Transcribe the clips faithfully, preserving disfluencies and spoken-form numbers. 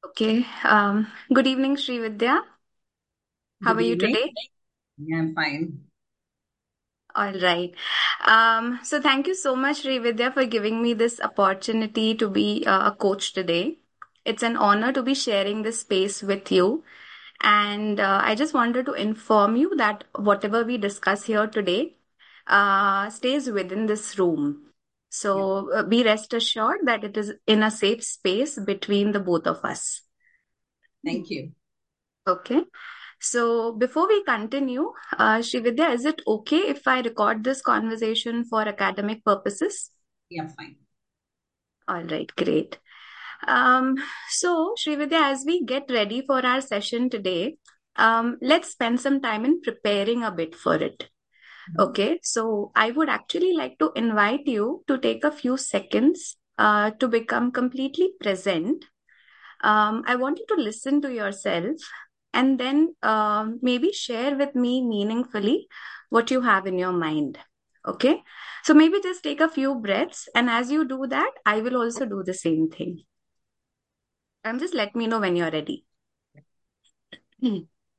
Okay. Um, good evening, Sri Vidya. How Good are you evening. today? Yeah, I'm fine. All right. Um, so thank you so much, Sri Vidya, for giving me this opportunity to be uh, a coach today. It's an honor to be sharing this space with you. And uh, I just wanted to inform you that whatever we discuss here today uh, stays within this room. Yeah, So uh, be rest assured that it is in a safe space between the both of us. thank you. Okay. So before we continue, uh, Srividya, is it okay if I record this conversation for academic purposes? Yeah, fine. All right, great. Um, so Srividya, as we get ready for our session today, um, let's spend some time in preparing a bit for it. Mhm. Okay, so I would actually like to invite you to take a few seconds uh, to become completely present. um, I want you to listen to yourself and then um, maybe share with me meaningfully what you have in your mind. Okay. So maybe just take a few breaths. And as you do that, I will also do the same thing. And just let me know when you're ready. Hmm.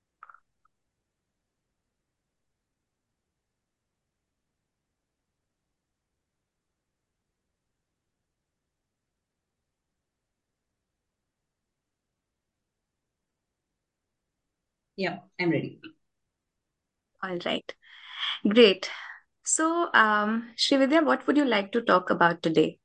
Yeah, I'm ready. All right. Great. So, um, Srividya, what would you like to talk about today?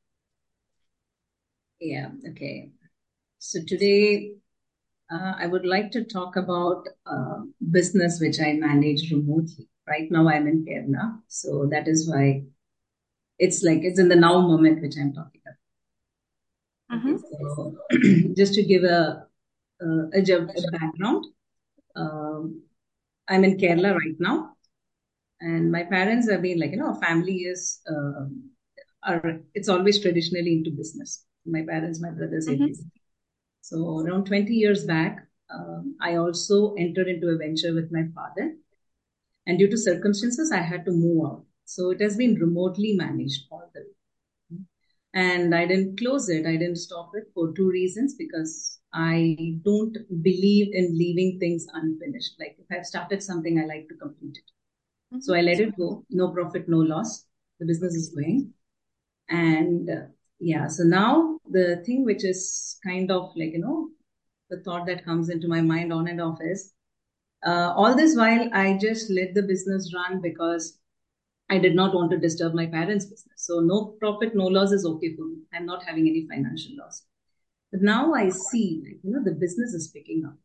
Yeah, okay. So today, uh, I would like to talk about uh, business which I manage remotely. Right now, I'm in Kerala, so that is why it's like it's in the now moment which I'm talking about. Okay, Mm-hmm. so just to give a a, a, job- a background, um, I'm in Kerala right now, and my parents have been like you know, family is um, are it's always traditionally into business. My parents, my brothers, Mm-hmm. everything. So around twenty years back, um, I also entered into a venture with my father, and due to circumstances, I had to move out. So it has been remotely managed all the way. And I didn't close it. I didn't stop it for two reasons because I don't believe in leaving things unfinished. Like if I've started something, I like to complete it. So Mm-hmm. I let it go. No profit, no loss. The business is Okay. going. And uh, yeah, so now the thing which is kind of like, you know, the thought that comes into my mind on and off is uh, all this while I just let the business run because I did not want to disturb my parents' business. So no profit, no loss is okay for me. I'm not having any financial loss. But now I see, like, you know, the business is picking up.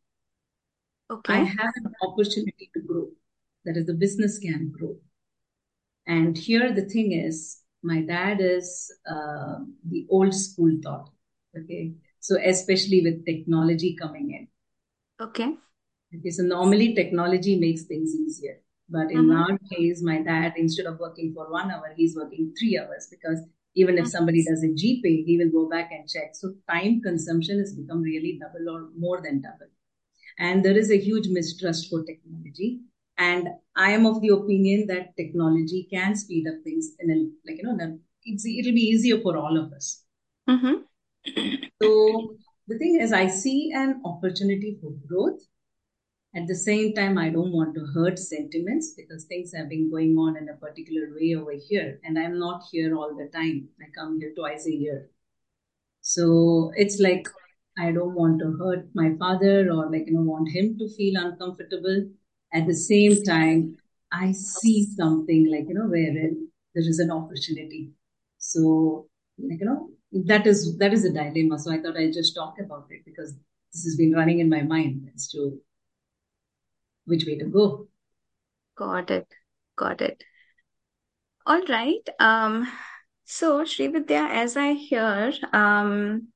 I Okay. have an opportunity to grow. That is, the business can grow. And here the thing is, my dad is uh, the old school thought. Okay. So, especially with technology coming in. Okay. Okay. So, normally technology makes things easier. But in Mm-hmm. our case, my dad, instead of working for one hour, he's working three hours because even if Mm-hmm. somebody does a G Pay, he will go back and check. So, time consumption has become really double or more than double. And there is a huge mistrust for technology. And I am of the opinion that technology can speed up things in a, like, you know, that it's, it'll be easier for all of us. Mm-hmm. So the thing is, I see an opportunity for growth. At the same time, I don't want to hurt sentiments because things have been going on in a particular way over here. And I'm not here all the time. I come here twice a year. So it's like I don't want to hurt my father or like you know want him to feel uncomfortable. At the same time, I see something like you know wherein there is an opportunity. So like you know that is that is a dilemma. So I thought I'd just talk about it because this has been running in my mind as to which way to go. Got it. Got it. All right. Um, so Srividya, as I hear, um,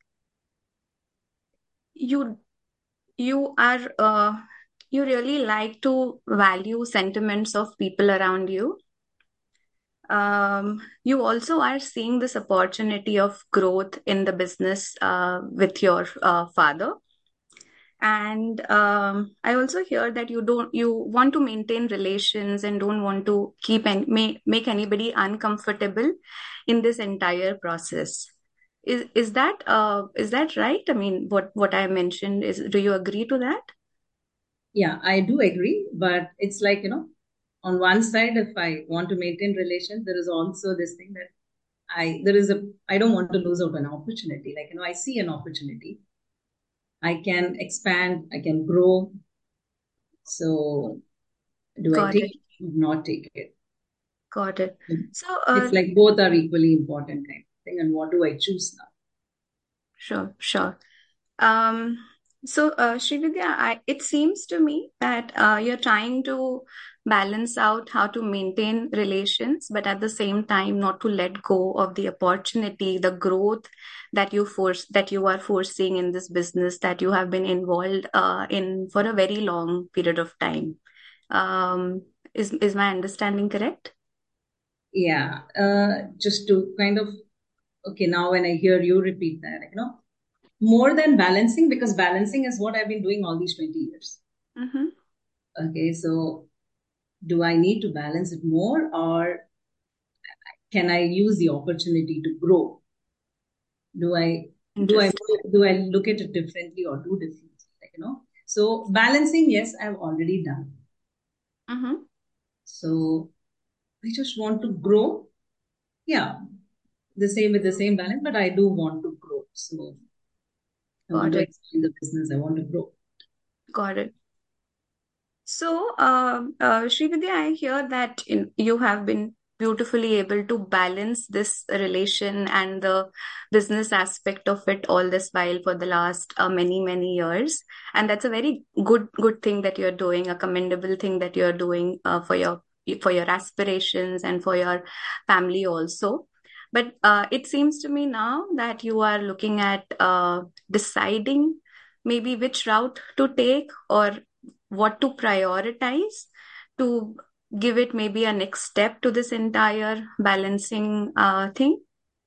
you you are uh, you really like to value sentiments of people around you. Um, you also are seeing this opportunity of growth in the business uh, with your uh, father. And um, I also hear that you don't you want to maintain relations and don't want to keep and make, make anybody uncomfortable in this entire process. Is is that uh is that right? I mean, what what I mentioned is, do you agree to that? Yeah, I do agree, but it's like, you know, on one side, if I want to maintain relations, there is also this thing that I, there is a, I don't want to lose out an opportunity. Like, you know, I see an opportunity. I can expand, I can grow. So do I Got take it. it or not take it? Got it. So, uh, It's like both are equally important kind of thing. And what do I choose now? sure, sure. Um, so, uh, Srividya, I, it seems to me that uh, you're trying to balance out how to maintain relations, but at the same time, not to let go of the opportunity, the growth that you force that you are foreseeing in this business that you have been involved uh, in for a very long period of time. Um, is is my understanding correct? Yeah, uh, just to kind of, okay, now when I hear you repeat that, you know, more than balancing, because balancing is what I've been doing all these twenty years. Mm-hmm. Okay, so do I need to balance it more, or can I use the opportunity to grow? Do I do I Interesting. do I look at it differently or do differently? Like, you know, so balancing, yes, I've already done. Mm-hmm. So I just want to grow. Yeah, the same with the same balance, but I do want to grow. So I want Got to it. expand the business. I want to grow. Got it. So, um, uh, Srividya, I hear that in, you have been beautifully able to balance this relation and the business aspect of it all this while for the last uh, many, many years. And that's a very good, good thing that you're doing, a commendable thing that you're doing uh, for your for your aspirations and for your family also. But uh, it seems to me now that you are looking at uh, deciding maybe which route to take or what to prioritize to give it maybe a next step to this entire balancing uh, thing.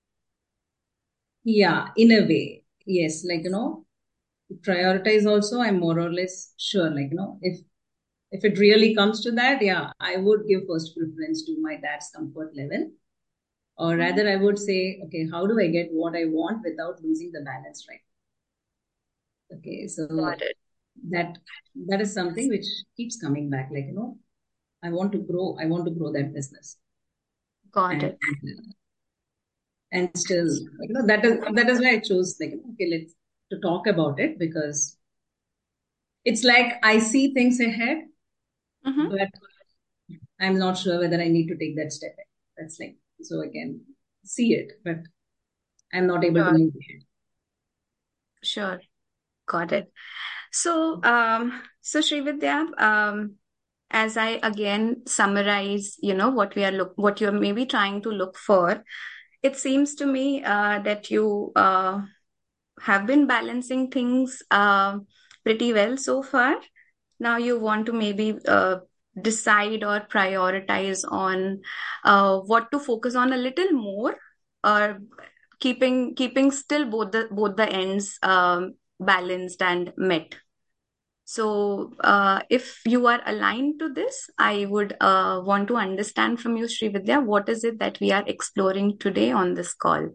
Yeah, in a way, yes. Like, you know, prioritize also. I'm more or less sure. Like, you know, if if it really comes to that, yeah, I would give first preference to my dad's comfort level. Or Mhm. rather, I would say, okay, how do I get what I want without losing the balance, right? Okay, Got so it. that that is something which keeps coming back. Like, you know, I want to grow. I want to grow that business, Got and it. and still, like, you know, that is that is why I chose, like, okay, let's to talk about it, because it's like I see things ahead, Hmm. but I'm not sure whether I need to take that step. That's like, so I can see it, but I'm not able to Sure, move ahead. sure. Got it. So, um, so Srividya, um, as I again summarize, you know, what we are look, what you're maybe trying to look for, it seems to me uh, that you uh, have been balancing things uh, pretty well so far. Now you want to maybe uh, decide or prioritize on uh, what to focus on a little more, or keeping keeping still both the both the ends um, balanced and met. So, uh, if you are aligned to this, I would uh, want to understand from you, Srividya, what is it that we are exploring today on this call?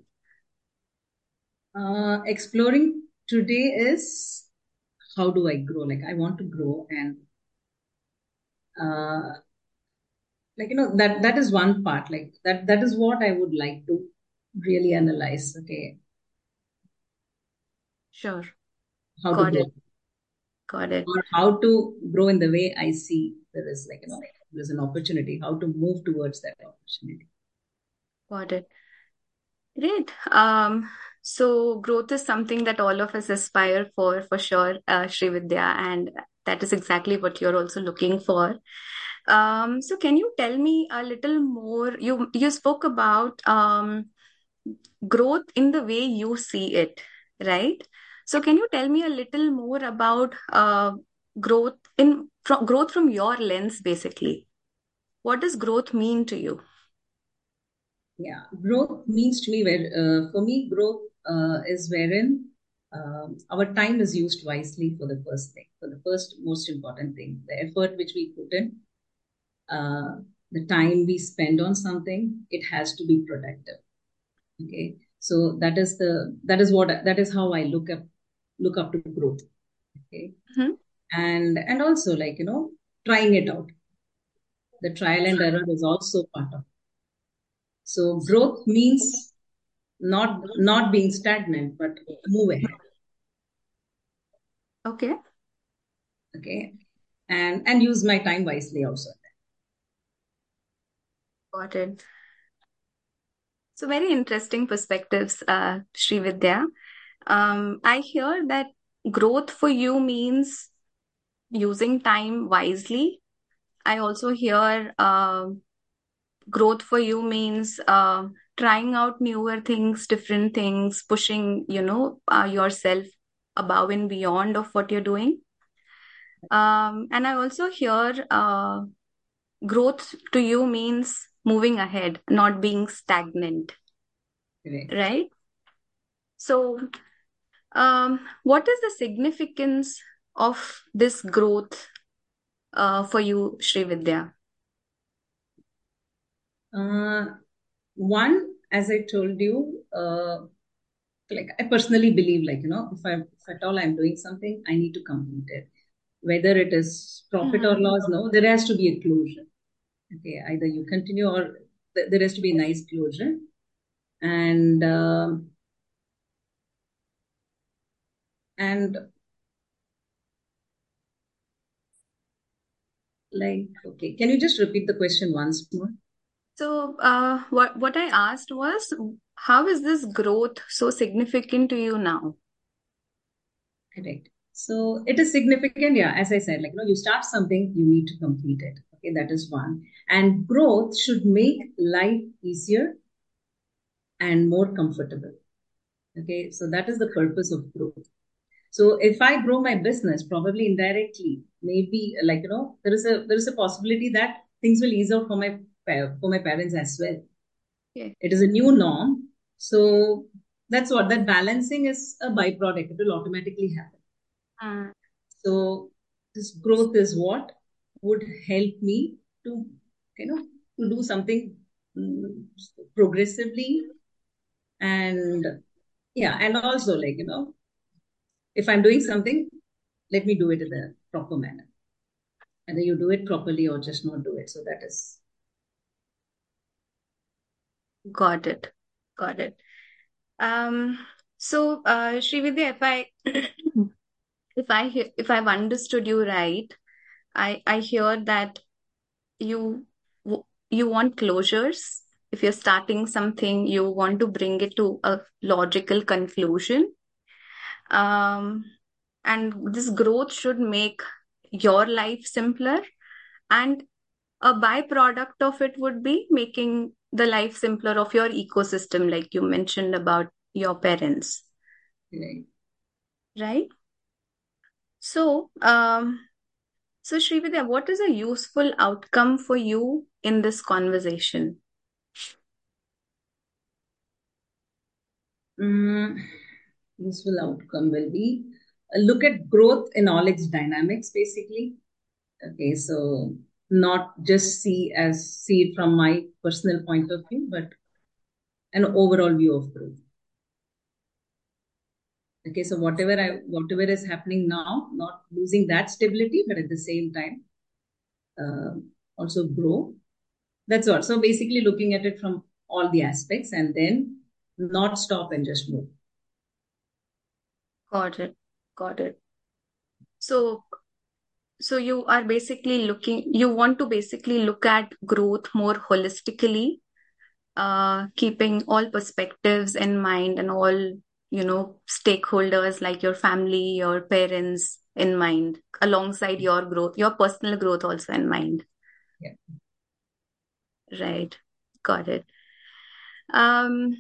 Uh, exploring today is how do I grow? Like, I want to grow, and uh, like, you know, that that is one part. Like, that that is what I would like to really analyze. Okay, Sure. how to Got grow, it. Got it. or how to grow in the way I see there is, like, you know, there's an opportunity. How to move towards that opportunity. Got it. Great. Um, so growth is something that all of us aspire for, for sure, uh, Srividya, and that is exactly what you're also looking for. Um, so can you tell me a little more? You you spoke about um, growth in the way you see it, right? So can you tell me a little more about uh, growth in from growth from your lens, basically? What does growth mean to you? Yeah, growth means to me where uh, for me growth uh, is wherein um, our time is used wisely for the first thing, for the first most important thing, the effort which we put in, uh, the time we spend on something, it has to be productive. Okay, So that is the that is what that is how I look up look up to growth. Okay. Mm-hmm. And and also like, you know, trying it out. The trial and error is also part of it. So growth means not not being stagnant, but move ahead. Okay. Okay. And and use my time wisely also. Got it. So very interesting perspectives, uh, Srividya. Um, I hear that growth for you means using time wisely. I also hear uh, growth for you means uh, trying out newer things, different things, pushing, you know, uh, yourself above and beyond of what you're doing. Um, and I also hear uh, growth to you means moving ahead, not being stagnant, Correct. right? So, um, what is the significance of this growth uh, for you, Srividya? Uh, one, as I told you, uh, like I personally believe, like, you know, if I if at all I'm doing something, I need to complete it. Whether it is profit or Hmm. loss, no, there has to be a closure. Okay, either you continue or th- there has to be a nice closure. And um, and like, okay, can you just repeat the question once more? So, uh, what what I asked was, how is this growth so significant to you now? Correct. So it is significant, yeah. As I said, like, you know, you start something, you need to complete it. Okay, that is one. And growth should make life easier and more comfortable. Okay, so that is the purpose of growth. So if I grow my business, probably indirectly, maybe like, you know, there is a there is a possibility that things will ease out for my pa- for my parents as well. Yeah. It is a new norm, so that's what that balancing is a byproduct. It will automatically happen. Mm. So this growth is what would help me to, you know, to do something mm, progressively. And yeah, and also like, you know, if I'm doing something, let me do it in the proper manner. Either you do it properly or just not do it. So that is Got it. Got it. Um, so, uh, Srividya, if I if I he- if I've understood you right, I I hear that you w- you want closures. If you're starting something, you want to bring it to a logical conclusion. Um, and this growth should make your life simpler, and a byproduct of it would be making the life simpler of your ecosystem, like you mentioned about your parents, right. right? So, um, so Srividya, what is a useful outcome for you in this conversation? Mm, useful outcome will be uh, look at growth in all its dynamics, basically. Okay, so not just see as see it from my personal point of view, but an overall view of growth. Okay, so whatever I whatever is happening now, not losing that stability, but at the same time, uh, also grow. That's all. So basically, looking at it from all the aspects, and then not stop and just move. Got it. Got it. So, so you are basically looking, you want to basically look at growth more holistically, uh, keeping all perspectives in mind and all, you know, stakeholders like your family, your parents in mind, alongside your growth, your personal growth also in mind. Yeah. Right. Got it. Um,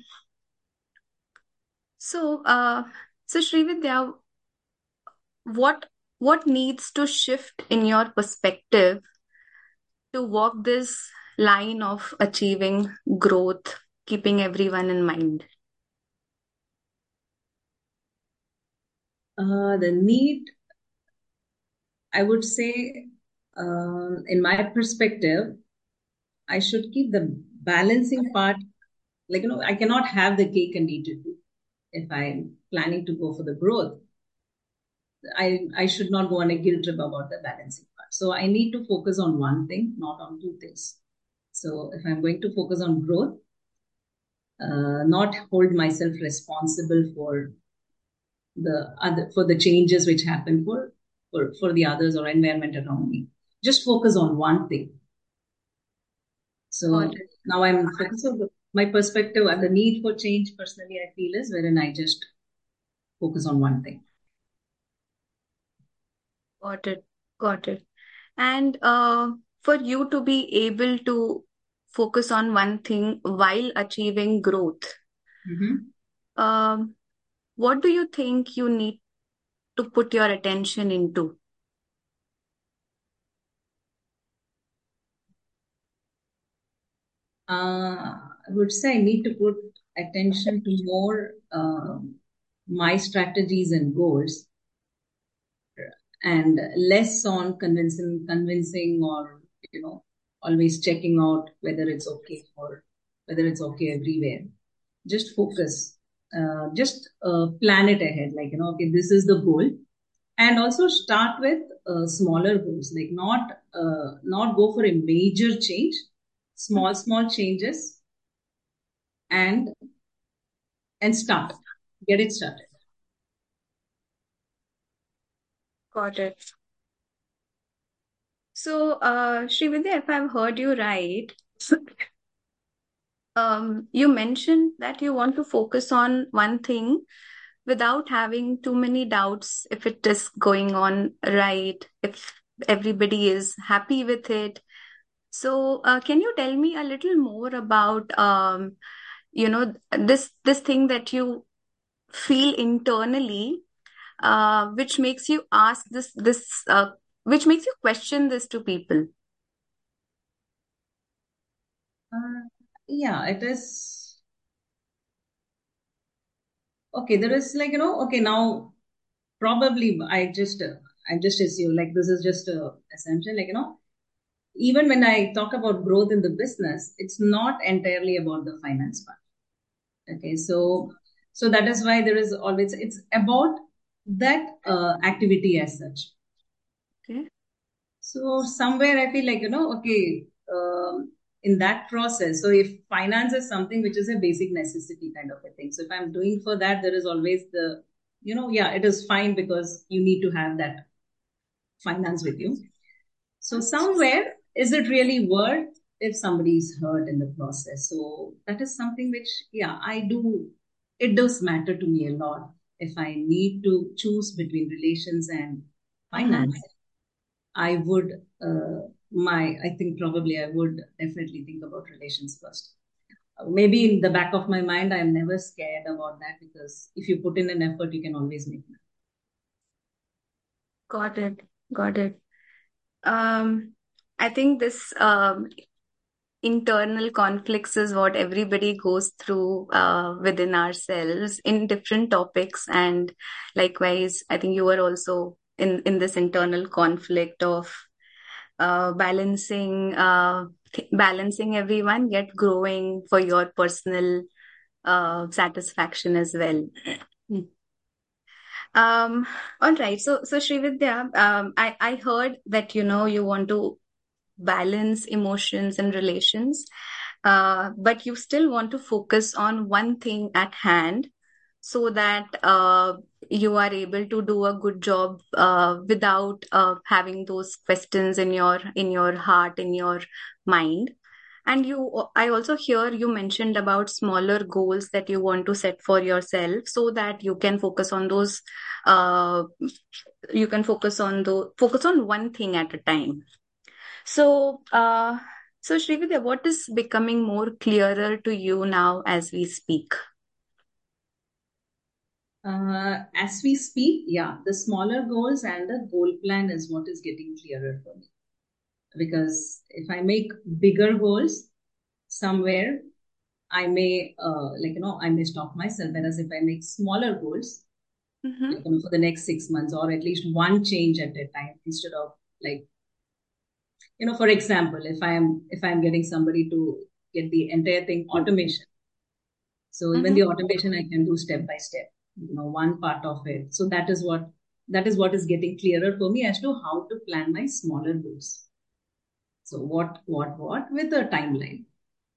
so, uh, so Srividya, what what needs to shift in your perspective to walk this line of achieving growth, keeping everyone in mind? Uh, the need, I would say, um, in my perspective, I should keep the balancing part like, you know, I cannot have the cake and eat it too. If I'm planning to go for the growth, I, I should not go on a guilt trip about the balancing part. So I need to focus on one thing, not on two things. So if I'm going to focus on growth, uh, not hold myself responsible for the other for the changes which happen for for, for the others or environment around me. Just focus on one thing. Got So it. now I'm focused on the, my perspective and the need for change personally I feel is wherein I just focus on one thing. Got it. Got it. And uh, for you to be able to focus on one thing while achieving growth, Mm-hmm. um, what do you think you need to put your attention into? Uh, I would say I need to put attention to more um, my strategies and goals and less on convincing, convincing or, you know, always checking out whether it's okay for, whether it's okay everywhere. Just focus, uh, just uh, plan it ahead. Like, you know, okay, this is the goal. And also start with uh, smaller goals, like not, uh, not go for a major change, small, small changes and and start. Get it started. Got it. So, uh, Srividya, if I've heard you right, um, you mentioned that you want to focus on one thing without having too many doubts if it is going on right, if everybody is happy with it. So, uh, can you tell me a little more about, um, you know, this this thing that you feel internally, uh, which makes you ask this this, uh, which makes you question this to people? Uh, yeah, it is okay. There is like, you know, okay, now probably I just, uh, I just assume like this is just a assumption, like, you know, even when I talk about growth in the business, it's not entirely about the finance part. Okay, so so that is why there is always it's about that uh, activity as such. Okay. So somewhere I feel like, you know, okay, um, in that process, so if finance is something which is a basic necessity kind of a thing. So if I'm doing for that, there is always the, you know, yeah, it is fine because you need to have that finance with you. So somewhere, is it really worth if somebody is hurt in the process? So that is something which, yeah, I do. It does matter to me a lot. If I need to choose between relations and Mhm. finance, I would, uh, my, I think probably I would definitely think about relations first. Uh, Maybe in the back of my mind, I'm never scared about that because if you put in an effort, you can always make it. Got it. Got it. Um, I think this um, internal conflicts is what everybody goes through uh, within ourselves in different topics. And likewise, I think you were also in, in this internal conflict of uh, balancing uh, balancing everyone, yet growing for your personal uh, satisfaction as well. Um, all right. So, so Srividya, um, I, I heard that, you know, you want to balance emotions and relations, uh, but you still want to focus on one thing at hand so that uh, you are able to do a good job uh, without uh, having those questions in your in your heart, in your mind. And you, I also hear you mentioned about smaller goals that you want to set for yourself so that you can focus on those, uh, you can focus on the focus on one thing at a time. So, uh, so Srividya, what is becoming more clearer to you now as we speak? Uh, as we speak, yeah, the smaller goals and the goal plan is what is getting clearer for me. Because if I make bigger goals, somewhere I may, uh, like, you know, I may stop myself. Whereas if I make smaller goals, like, Mm-hmm. you know, for the next six months or at least one change at a time instead of like, you know, for example, if I am, if I'm getting somebody to get the entire thing automation, So even Mm-hmm. the automation I can do step by step, you know, one part of it. So that is what that is what is getting clearer for me as to how to plan my smaller goals. So what, what, what with a timeline.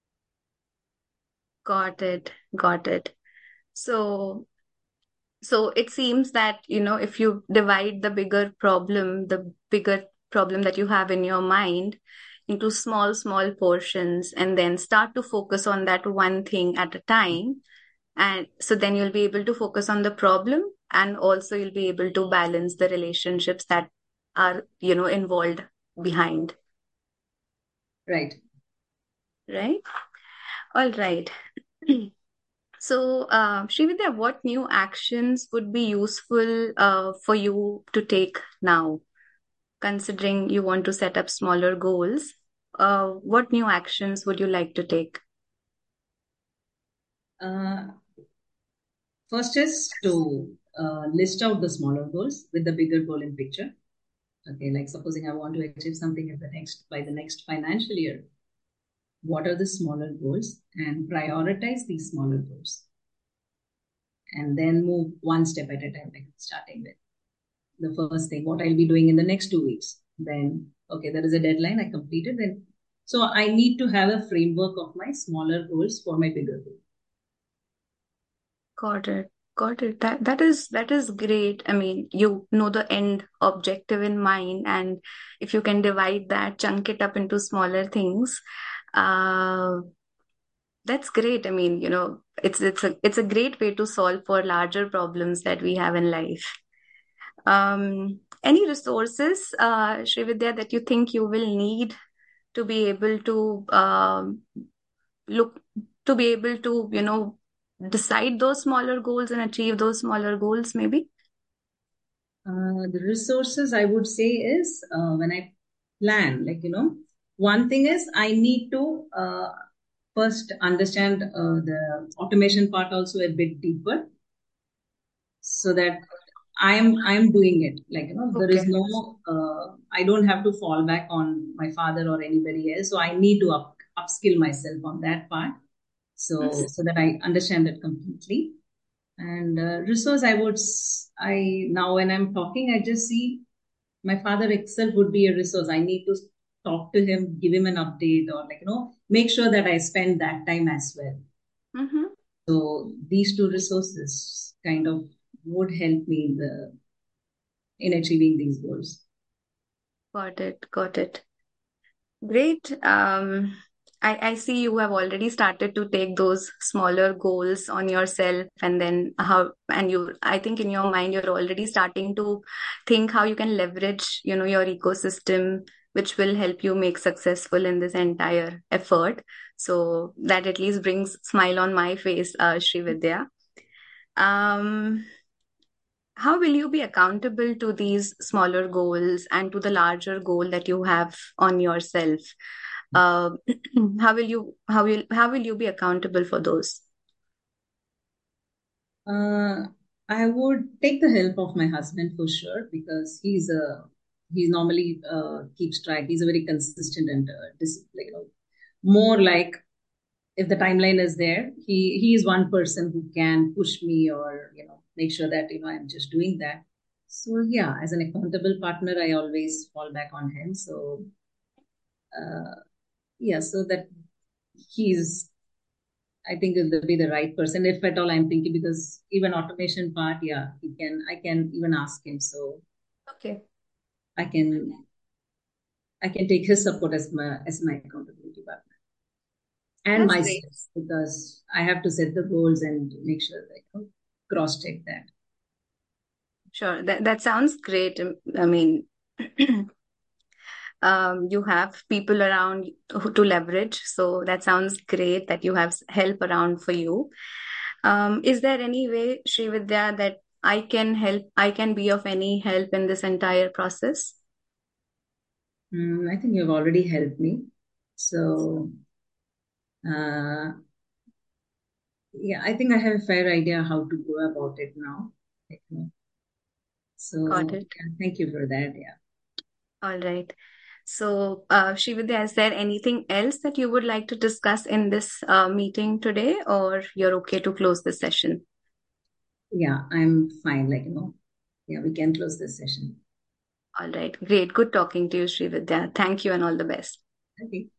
Got it. Got it. So, so it seems that, you know, if you divide the bigger problem, the bigger problem that you have in your mind into small, small portions, and then start to focus on that one thing at a time. And so then you'll be able to focus on the problem, and also you'll be able to balance the relationships that are, you know, involved behind, Right. right? All right. So, uh, Srividya, what new actions would be useful uh, for you to take now, considering you want to set up smaller goals? Uh, what new actions would you like to take? Uh, First is to uh, list out the smaller goals with the bigger goal in picture. Okay, like supposing I want to achieve something in the next by the next financial year. What are the smaller goals and prioritize these smaller goals, and then move one step at a time, like starting with the first thing, what I'll be doing in the next two weeks. Then, okay, there is a deadline, I completed. Then, so I need to have a framework of my smaller goals for my bigger goal. Got it. Got it. That that is that is great. I mean, you know the end objective in mind, and if you can divide that, chunk it up into smaller things, uh, that's great. I mean, you know, it's it's a it's a great way to solve for larger problems that we have in life. Um, any resources, uh, Srividya, that you think you will need to be able to um, look to be able to, you know, decide those smaller goals and achieve those smaller goals, maybe? Uh, the resources I would say is uh, when I plan, like, you know, one thing is I need to uh, first understand uh, the automation part also a bit deeper so that I'm I'm doing it. Like, you know, there is Okay. no uh, I don't have to fall back on my father or anybody else. So I need to up upskill myself on that part. So so that I understand it completely. And uh, resource, I would s- I now when I'm talking, I just see my father itself would be a resource. I need to talk to him, give him an update, or like you know, make sure that I spend that time as well. Mm-hmm. So these two resources kind of would help me in the in achieving these goals. Got it. Got it. Great. Um, I, I see you have already started to take those smaller goals on yourself, and then how, and you, I think in your mind, you're already starting to think how you can leverage, you know, your ecosystem, which will help you make successful in this entire effort. So that at least brings smile on my face, uh, Srividya. Um, how will you be accountable to these smaller goals and to the larger goal that you have on yourself? Uh, how will you how will how will you be accountable for those? Uh, I would take the help of my husband for sure because he's a he normally uh, keeps track. He's a very consistent and uh, dis- like, you know, more like if the timeline is there, he he is one person who can push me or you know make sure that you know I'm just doing that. So yeah, as an accountable partner, I always fall back on him. So uh, yeah, so that he's I think will be the right person if at all I'm thinking because even automation part, yeah, he can I can even ask him. So Okay, I can I can take his support as my as my accountability partner and that's great. myself because I have to set the goals and make sure that you know, cross check that. Sure, that that sounds great. Um, I mean, um, you have people around who- to leverage, so that sounds great that you have s- help around for you. Um, is there any way, Srividya, that I can help? I can be of any help in this entire process? Mm, I think you've already helped me. So, uh, yeah, I think I have a fair idea how to go about it now. Like, you know, Got So, it. yeah, thank you for that. Yeah. All right. So, uh, Srividya, is there anything else that you would like to discuss in this uh, meeting today, or you're okay to close the session? Yeah, I'm fine. Like, you know, yeah, we can close this session. All right, great. Good talking to you, Srividya. Thank you and all the best. Okay.